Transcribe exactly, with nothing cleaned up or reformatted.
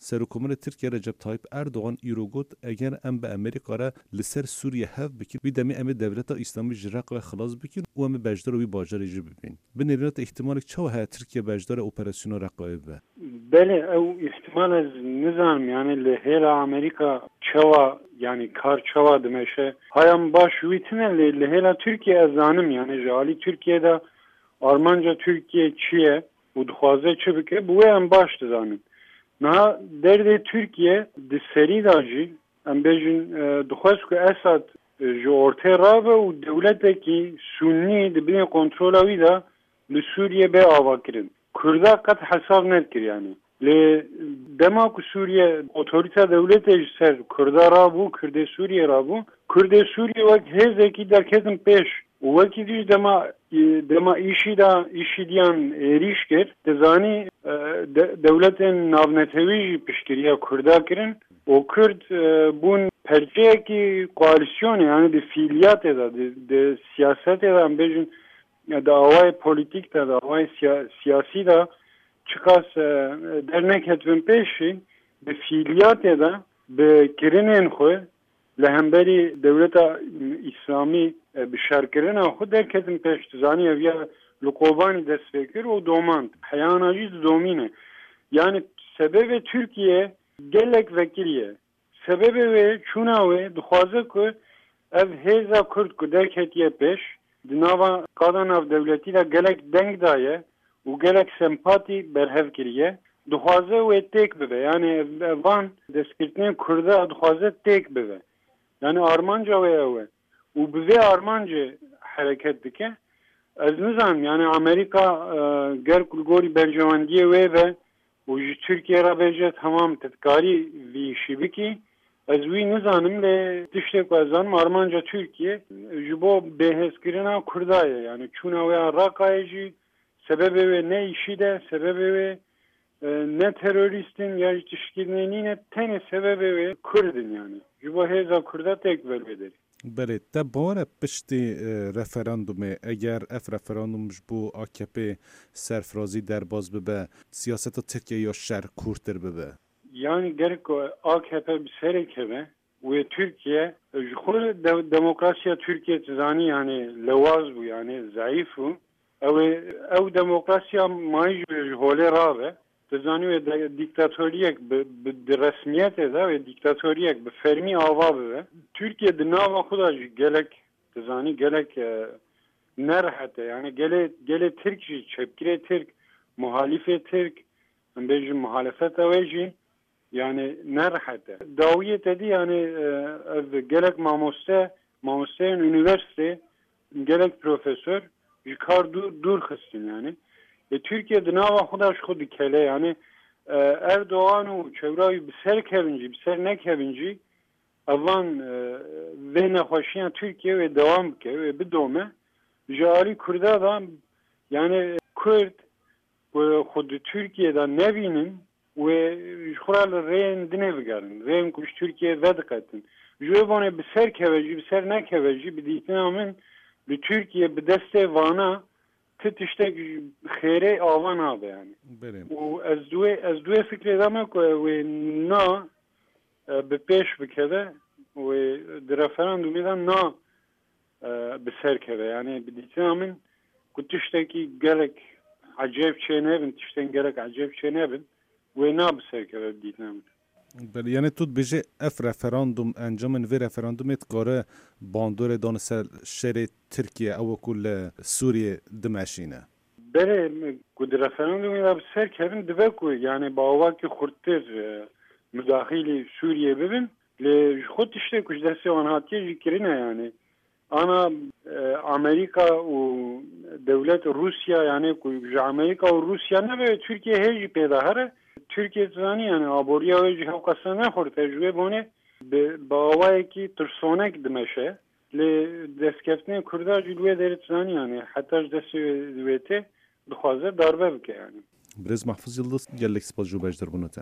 سرکومن ترکیه رجب طایب اردوغان ایرو گوت اگر ام به امریکا را لسر سوریه هف بکن وی دمی ام دولت اسلامی جرق و خلاص بکن و ام بجدار وی باجر ایجا ببین بنرینات احتمالک چه های ترکیه بجدار اپراسیون رقایب به بله او احتمال از نظام یعنی لهیلا امریکا چوا yani kar çava demeşe hayam baş vitine lehela Türkiye azanım yani jali Türkiye'de Armanca Türkiye çiye bu duhaze çubike bu en baş zanım. Na derde Türkiye de seri dacı em bejin duhaz ku Esad ji ortaya rave u devleteki Sunni de bin kontrolavi da li Suriye be avakirin. Kurda kat hesap netkir yani. Le dema ku Suriye otorite devleti ser Kurda rabu, Kürde Suriye rabu. Kürde Suriye vak hezeki derkezin peş. Vaki diş dema dema işi da işi diyan erişker. Tezani devletin navnetevi pişkiriya Kurda kirin. O Kürt bun perçeki koalisyon yani de fiiliyat eda de, de siyaset eda bejin davayı politik da davayı siyasi da çıkas dernek etvin peşi be fiiliyat eda be kirinin xo lehemberi devleta İslami be şarkirina xo derketin peş zani evya Lukovani destekir o domand hayanacı domine yani sebebi Türkiye gelek vekiliye sebebi ve çuna ve duhaze ku ev heza Kürt ku derketiye peş dinava kadanav devletiyle gelek denk daye u gelek sempati berhev kiriye duhaze ve tek bebe yani van deskirtinin Kürt'e duhaze tek bebe yani Armanca ve ev u bebe Armanca hareket dike az nizam yani Amerika ger kulgori bercevandiye ve ve u Türkiye ra beje tamam tetkari vi şibiki az vi nizanım le tiştek vazanım Armanca Türkiye jibo beheskirina Kurdaya yani çuna ve rakayıcı sebebi ve ne işi de sebebi ve ne teröristin ya tişkilliğine tene sebebi ve Kürdün yani jibo heza Kurda tek verbedir. بله تا باره پشتی رفراندومه اگر اف رفراندومش بو آکپی سرفرازی در باز ببه سیاست ترکیه یا شر کورتر ببه yani gerek A K P bir serekeme ve Türkiye خود demokrasiya Türkiye tizani yani levaz bu yani zayıf bu ev ev demokrasiya maiz hole rave tizani ve diktatöriyek bir resmiyet eda ve diktatöriyek bir fermi ava be Türkiye dinava kuda gelek tizani gelek nerhate yani gele gele Türkçe çepkire Türk muhalife Türk bejin muhalefet avejin yani nerhate daviyet edi yani e, gerek mamoste mamosteyn üniversite gerek profesör yıkar dur dur kısın yani e, Türkiye'de nava kudaş kudu kele yani e, Erdoğan'u çevrayı bir ser kevinci bir ser ne kevinci avan e, ve nehoşiyan Türkiye ve devam ke ve bir dome jari Kürt'e da yani Kürt bu kudu Türkiye'den nevinin ve şural reyn dine bigarin reyn kuş Türkiye vedikatin jübone bir ser keveci bir ser ne keveci bir ditinamin bir Türkiye bir deste vana tit işte xeyre avan abi yani o az duye az duye fikri demek ve na bir peş bikede ve de referandumdan na bir ser keve yani bir ditinamin kutuştaki gerek acayip şey ne bin tişten gerek acayip şey ne bin و ناب سرکه دیدم. بله یعنی تو بچه اف رفراندوم انجامن و رفراندومت کاره باندور دانسل شهر ترکیه او کل سوریه دمشینه. بله کد رفراندومی را سرکهن دو کو یعنی با واقع خورتر مداخله سوریه ببین ل خود işte kuş deste anhatiye zikrine yani. Ana Amerika و devlet Rusya yani kuş Amerika و Rusya ne ve Türkiye heci pedahare Türkiye zani yani aboriya ve cihakasına ne xor tecrübe bone bağvay ki tırsonek demeşe le deskeftne Kürda cilve derit zani yani hatta desivete duhaze darbe bike yani. Brez Mahfuz Yıldız gellik spazcı bejder bunu te.